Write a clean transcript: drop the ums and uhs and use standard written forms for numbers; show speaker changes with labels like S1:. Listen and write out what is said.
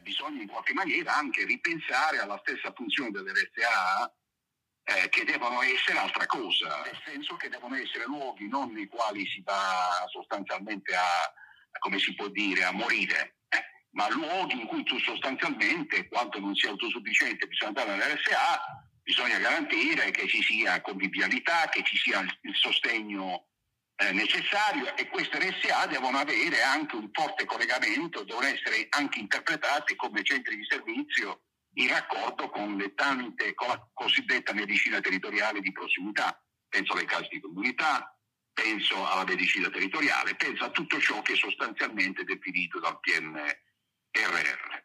S1: bisogna in qualche maniera anche ripensare alla stessa funzione delle RSA, che devono essere altra cosa, nel senso che devono essere luoghi non nei quali si va sostanzialmente come si può dire, a morire, ma luoghi in cui tu sostanzialmente, quanto non sia autosufficiente, bisogna andare all'RSA, bisogna garantire che ci sia convivialità, che ci sia il sostegno necessario, e queste RSA devono avere anche un forte collegamento, devono essere anche interpretate come centri di servizio in raccordo con la cosiddetta medicina territoriale di prossimità. Penso alle case di comunità, penso alla medicina territoriale, penso a tutto ciò che sostanzialmente è definito dal PNRR.